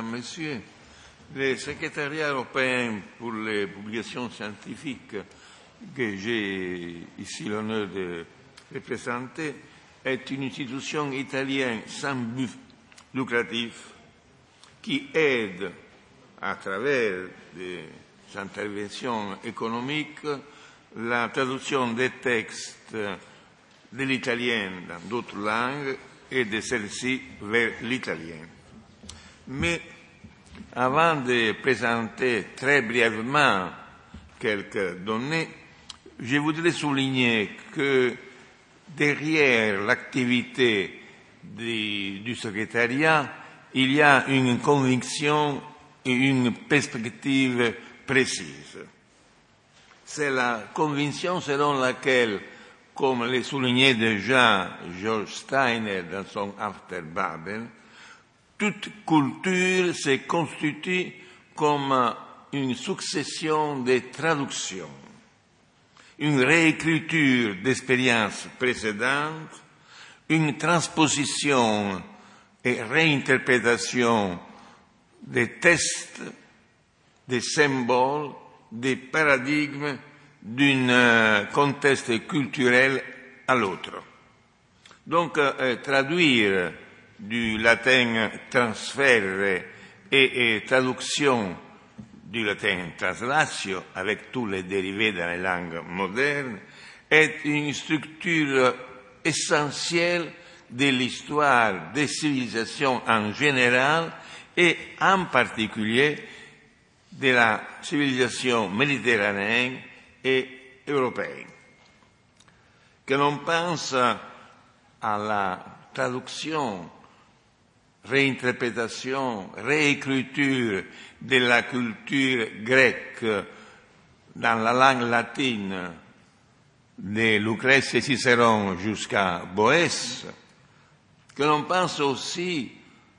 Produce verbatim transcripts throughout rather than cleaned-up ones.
mesdames, messieurs, le secrétariat européen pour les publications scientifiques que j'ai ici l'honneur de représenter est une institution italienne sans but lucratif qui aide à travers des interventions économiques la traduction des textes de l'italien dans d'autres langues et de celles-ci vers l'italien. Mais avant de présenter très brièvement quelques données, je voudrais souligner que derrière l'activité du, du secrétariat, il y a une conviction et une perspective précise. C'est la conviction selon laquelle, comme le soulignait déjà George Steiner dans son Afterbabel, toute culture se constitue comme une succession de traductions, une réécriture d'expériences précédentes, une transposition et réinterprétation des textes, des symboles, des paradigmes d'un contexte culturel à l'autre. Donc, euh, traduire du latin transfert et, et traduction du latin translatio, avec tous les dérivés dans les langues modernes, est une structure essentielle de l'histoire des civilisations en général et en particulier de la civilisation méditerranéenne et européenne. Que l'on pense à la traduction, réinterprétation, réécriture de la culture grecque dans la langue latine de Lucrèce et Cicéron jusqu'à Boès, que l'on pense aussi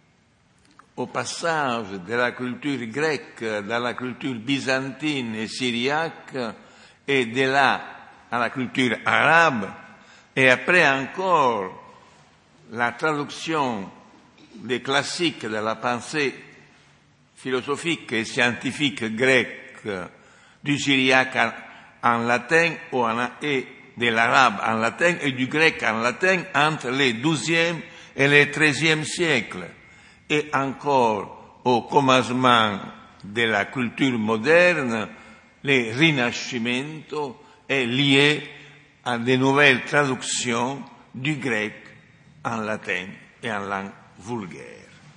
au passage de la culture grecque dans la culture byzantine et syriaque et de là à la culture arabe, et après encore la traduction des classiques de la pensée philosophique et scientifique grecque du syriaque en latin ou en, et de l'arabe en latin et du grec en latin entre les douzième et les treizième siècles, et encore au commencement de la culture moderne, le Rinascimento est lié à de nouvelles traductions du grec en latin et en langue vulgaire.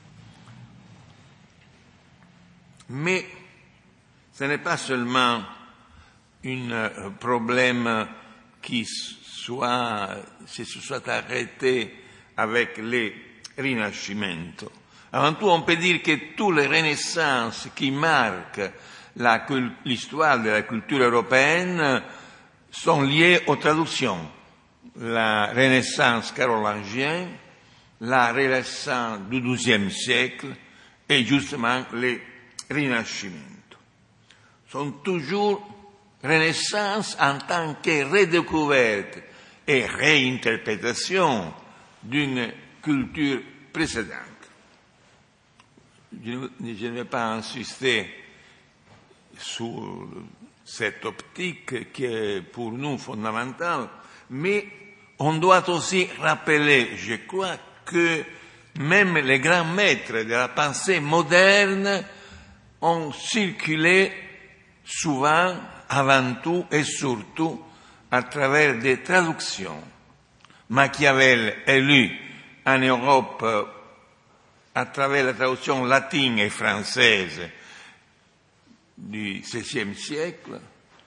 Mais ce n'est pas seulement un problème qui soit, se soit arrêté avec le Rinascimento. Avant tout, on peut dire que toutes les renaissances qui marquent la, l'histoire de la culture européenne sont liées aux traductions. La Renaissance carolingienne, la Renaissance du douzième siècle et justement le Rinascimento. Sont toujours renaissances en tant que redécouverte et réinterprétation d'une culture précédente. Je ne vais pas insister sur cette optique qui est pour nous fondamentale, mais on doit aussi rappeler, je crois, que même les grands maîtres de la pensée moderne ont circulé souvent, avant tout et surtout, à travers des traductions. Machiavel est lu en Europe à travers la traduction latine et française du seizième siècle.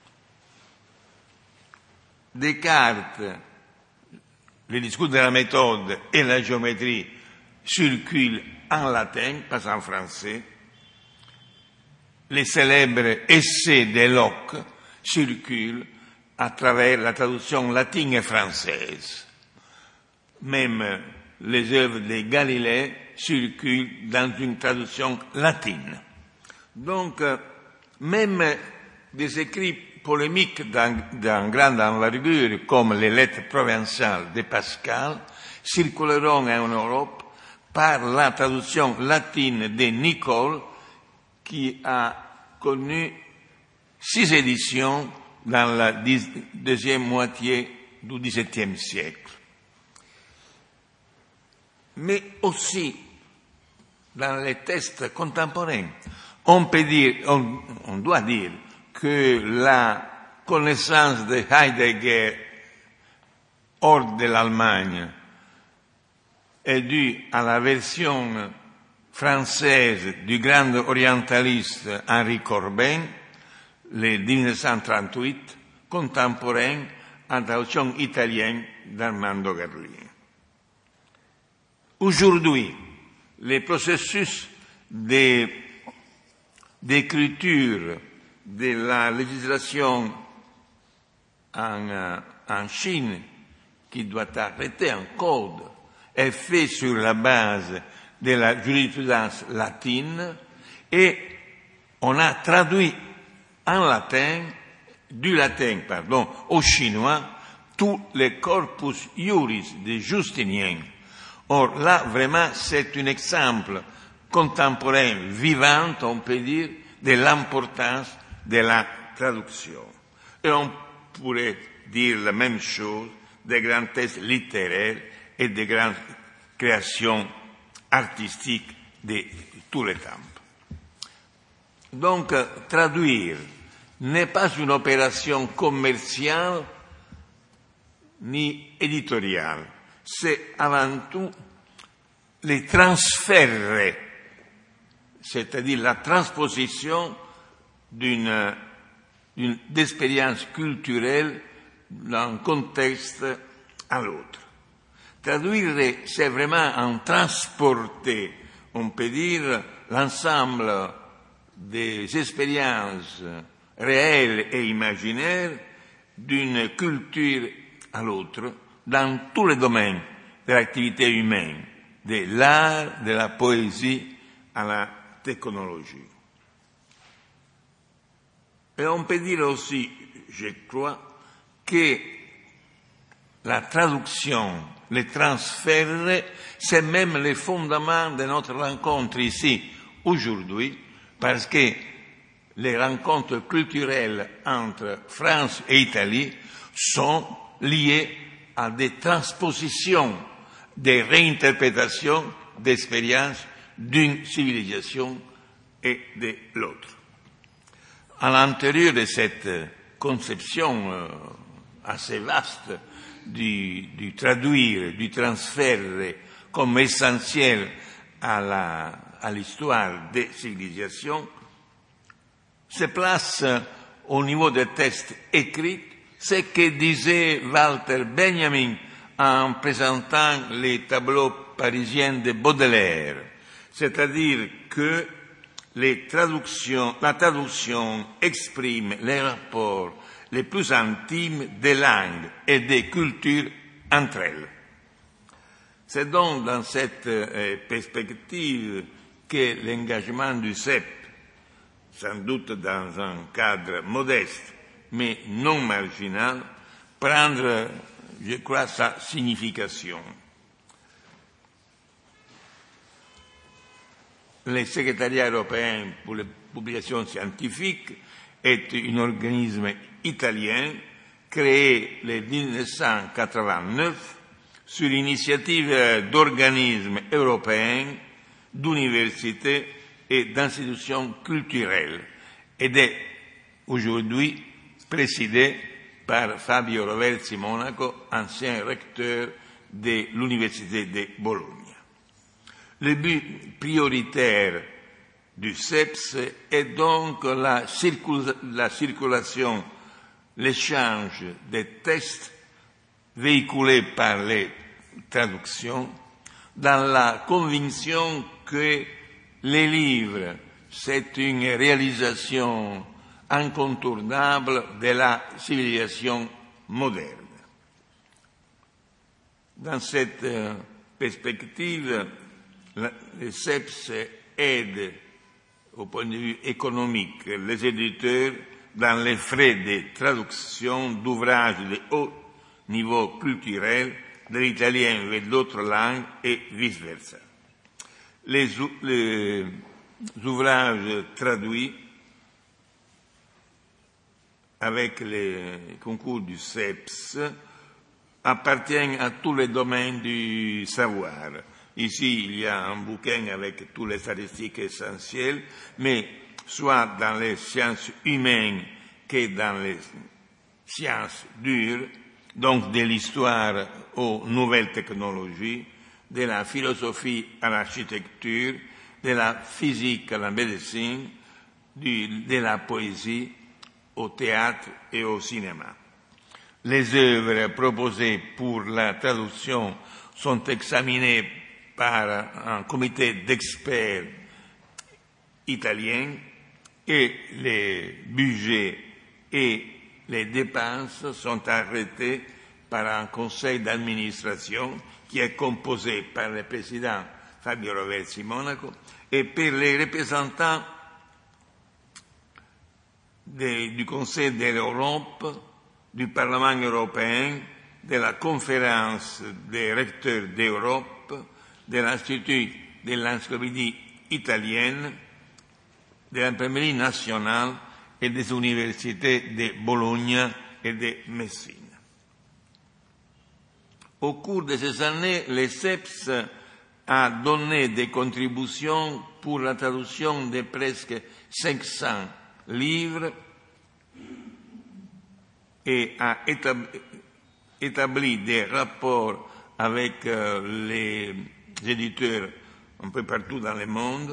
Descartes, le discours de la méthode et la géométrie circulent en latin, pas en français. Les célèbres essais de Locke circulent à travers la traduction latine et française. Même les œuvres de Galilée circulent dans une traduction latine. Donc, même des écrits polémiques d'un grande envergure, comme les lettres provinciales de Pascal, circuleront en Europe par la traduction latine de Nicole, qui a connu six éditions dans la deuxième moitié du dix-septième siècle. Mais aussi dans les textes contemporains, on peut dire, on, on doit dire que la connaissance de Heidegger hors de l'Allemagne est due à la version française du grand orientaliste Henri Corbin, le dix-neuf cent trente-huit, contemporain en traduction italienne d'Armando Garlini. Aujourd'hui, le processus de, d'écriture de la législation en, en Chine, qui doit arrêter en code, est fait sur la base de la jurisprudence latine et on a traduit en latin, du latin, pardon, au chinois, tout le corpus iuris de Justinien. Or, là, vraiment, c'est un exemple contemporain, vivant, on peut dire, de l'importance de la traduction. Et on pourrait dire la même chose des grands textes littéraires et des grandes créations artistiques de tous les temps. Donc, traduire n'est pas une opération commerciale ni éditoriale. C'est avant tout les transférer, c'est-à-dire la transposition d'une, d'une d'expérience culturelle d'un contexte à l'autre. Traduire, c'est vraiment en transporter, on peut dire, l'ensemble des expériences réelles et imaginaires d'une culture à l'autre, dans tous les domaines de l'activité humaine, de l'art, de la poésie à la technologie. Et on peut dire aussi, je crois, que la traduction, le transfert, c'est même le fondement de notre rencontre ici, aujourd'hui, parce que les rencontres culturelles entre France et Italie sont liées à des transpositions, des réinterprétations d'expériences d'une civilisation et de l'autre. À l'intérieur de cette conception euh, assez vaste du, du traduire, du transfert comme essentiel à, la, à l'histoire des civilisations, se place au niveau des textes écrits ce que disait Walter Benjamin en présentant les tableaux parisiens de Baudelaire, c'est-à-dire que les traductions, la traduction exprime les rapports les plus intimes des langues et des cultures entre elles. C'est donc dans cette euh, perspective que l'engagement du C E P, sans doute dans un cadre modeste, mais non marginal, prendre, je crois, sa signification. Le secrétariat européen pour les publications scientifiques est un organisme italien créé en dix-neuf cent quatre-vingt-neuf sur l'initiative d'organismes européens, d'universités et d'institutions culturelles et est aujourd'hui présidé par Fabio Roversi Monaco, ancien recteur de l'Université de Bologne. Le but prioritaire du C E P S est donc la, circula- la circulation, l'échange des textes véhiculés par les traductions dans la conviction que les livres, c'est une réalisation incontournable de la civilisation moderne. Dans cette euh, perspective, la, le C E P S aide, au point de vue économique, les éditeurs dans les frais de traduction d'ouvrages de haut niveau culturel de l'italien et d'autres langues et vice-versa. les, les ouvrages traduits avec les concours du C E P S appartiennent à tous les domaines du savoir. Ici, il y a un bouquin avec toutes les statistiques essentielles, mais soit dans les sciences humaines que dans les sciences dures, donc de l'histoire aux nouvelles technologies, de la philosophie à l'architecture, de la physique à la médecine, du, de la poésie au théâtre et au cinéma. Les œuvres proposées pour la traduction sont examinées par un comité d'experts italiens et les budgets et les dépenses sont arrêtés par un conseil d'administration qui est composé par le président Fabio Roversi Monaco et par les représentants de, du Conseil de l'Europe, du Parlement européen, de la conférence des recteurs d'Europe, de l'Institut de l'encyclopédie italienne, de l'Imprimerie nationale et des universités de Bologne et de Messine. Au cours de ces années, le C E P S a donné des contributions pour la traduction de presque cinq cents livres et a établi, établi des rapports avec euh, les éditeurs un peu partout dans le monde,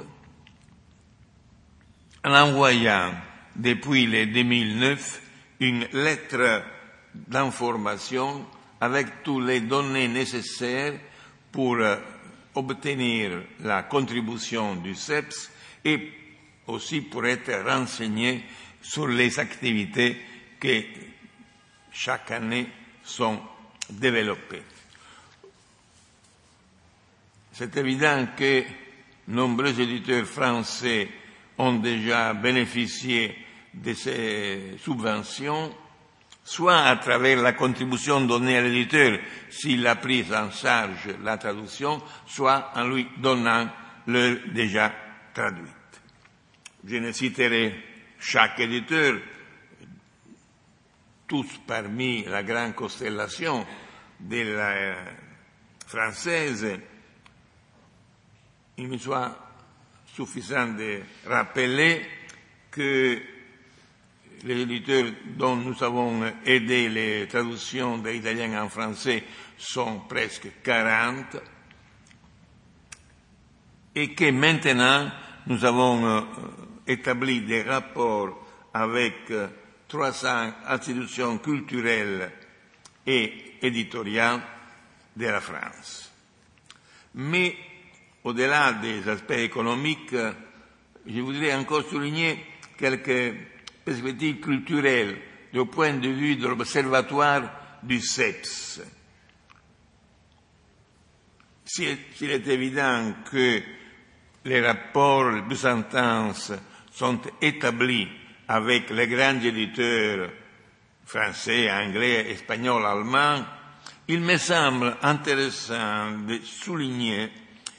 en envoyant depuis le deux mille neuf une lettre d'information avec toutes les données nécessaires pour euh, obtenir la contribution du C E P S et aussi pour être renseigné sur les activités que chaque année sont développées. C'est évident que nombreux éditeurs français ont déjà bénéficié de ces subventions, soit à travers la contribution donnée à l'éditeur s'il a pris en charge la traduction, soit en lui donnant l'œuvre déjà traduite. Je ne citerai chaque éditeur, tous parmi la grande constellation de la française. Il me soit suffisant de rappeler que les éditeurs dont nous avons aidé les traductions de l'italien en français sont presque quarante et que maintenant nous avons euh, établi des rapports avec euh, trois cents institutions culturelles et éditoriales de la France. Mais au-delà des aspects économiques, je voudrais encore souligner quelques perspectives culturelles du point de vue de l'Observatoire du C E P S. S'il est évident que les rapports les plus intenses sont établis avec les grands éditeurs français, anglais, espagnols, allemands, il me semble intéressant de souligner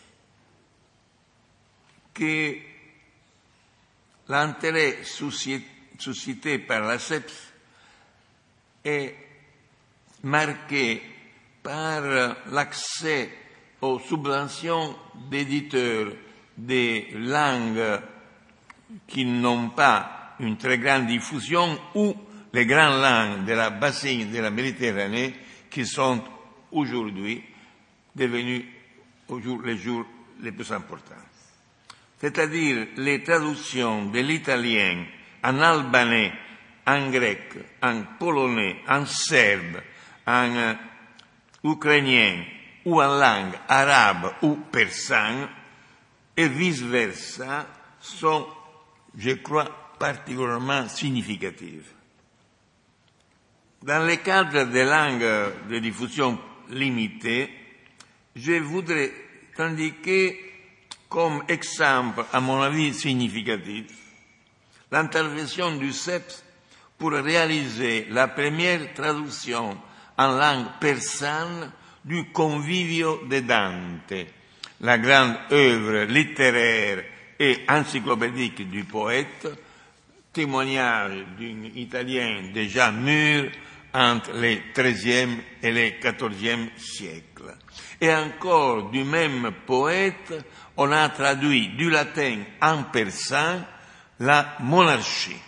que l'intérêt suscité par la C E P S est marqué par l'accès aux subventions d'éditeurs des langues qui n'ont pas une très grande diffusion ou les grandes langues de la bassine de la Méditerranée qui sont aujourd'hui devenues au jour, les jours les plus importants. C'est-à-dire les traductions de l'italien en albanais, en grec, en polonais, en serbe, en euh, ukrainien ou en langue arabe ou persane et vice-versa sont, je crois, particulièrement significatives. Dans le cadre des langues de diffusion limitée, je voudrais indiquer comme exemple, à mon avis significatif, l'intervention du C E P S pour réaliser la première traduction en langue persane du Convivio de Dante, la grande œuvre littéraire et encyclopédique du poète, témoignage d'un Italien déjà mûr entre les treizième et les quatorzième siècles. Et encore du même poète, on a traduit du latin en persan la monarchie.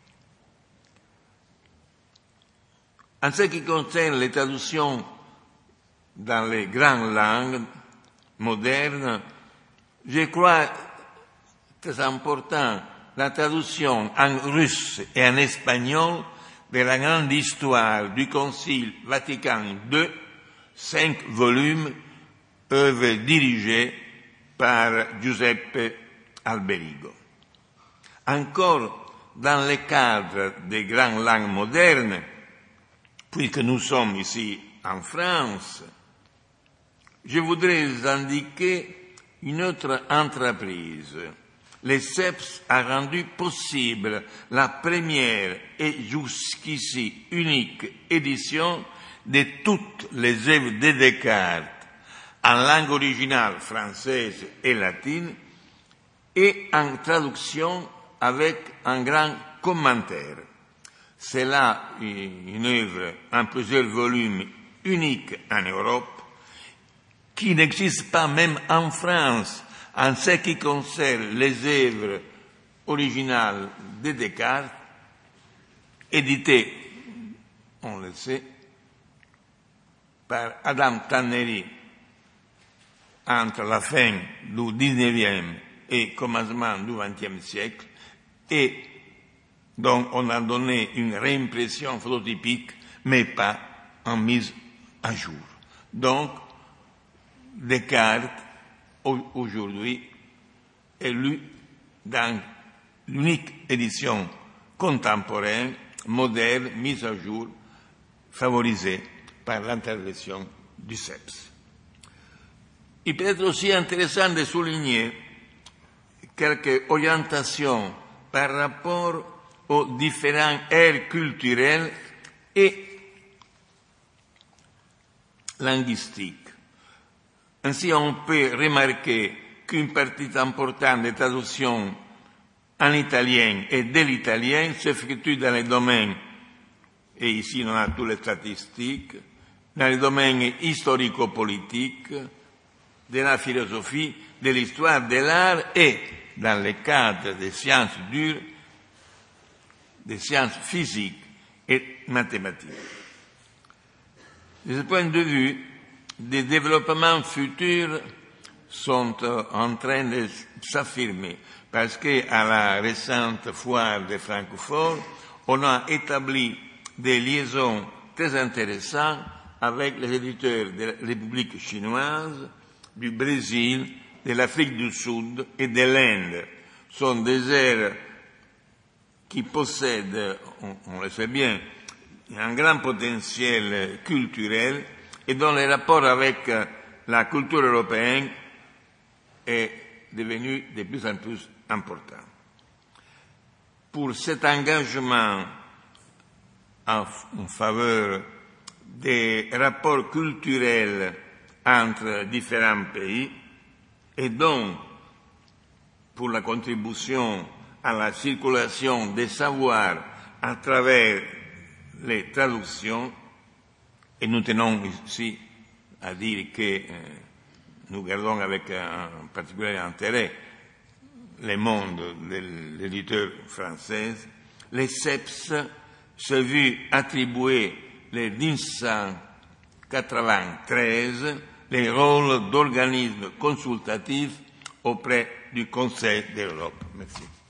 En ce qui concerne les traductions dans les grandes langues modernes, je crois que c'est important la traduction en russe et en espagnol de la grande histoire du Concile Vatican deux, cinq volumes, œuvre dirigée par Giuseppe Alberigo. Encore dans le cadre des grandes langues modernes, puisque nous sommes ici en France, je voudrais indiquer une autre entreprise. Lesseps a rendu possible la première et jusqu'ici unique édition de toutes les œuvres de Descartes en langue originale française et latine et en traduction avec un grand commentaire. C'est là une œuvre en plusieurs volumes unique en Europe, qui n'existe pas même en France en ce qui concerne les œuvres originales de Descartes, éditées, on le sait, par Adam Tannery entre la fin du dix-neuvième et commencement du vingtième siècle, et donc on a donné une réimpression phototypique, mais pas en mise à jour. Donc, Descartes, aujourd'hui, est lu dans l'unique édition contemporaine, moderne, mise à jour, favorisée par l'intervention du C E P S. Il peut être aussi intéressant de souligner quelques orientations par rapport aux différents aires culturelles et linguistiques. Ainsi, on peut remarquer qu'une partie importante des traductions en italien et de l'italien s'effectue dans les domaines, et ici on a toutes les statistiques, dans les domaines historico-politiques, de la philosophie, de l'histoire de l'art et dans le cadre des sciences dures, des sciences physiques et mathématiques. De ce point de vue, des développements futurs sont en train de s'affirmer parce qu'à la récente foire de Francfort, on a établi des liaisons très intéressantes avec les éditeurs de la République chinoise, du Brésil, de l'Afrique du Sud et de l'Inde. Ce sont des aires qui possèdent, on, on le sait bien, un grand potentiel culturel et dont le rapport avec la culture européenne est devenu de plus en plus important. Pour cet engagement en faveur des rapports culturels entre différents pays et donc pour la contribution à la circulation des savoirs à travers les traductions, et nous tenons ici à dire que euh, nous gardons avec un particulier intérêt le monde de l'éditeur français, le C E P S s'est vu attribuer le mille neuf cent quatre-vingt-treize les rôles d'organisme consultatif auprès du Conseil de l'Europe. Merci.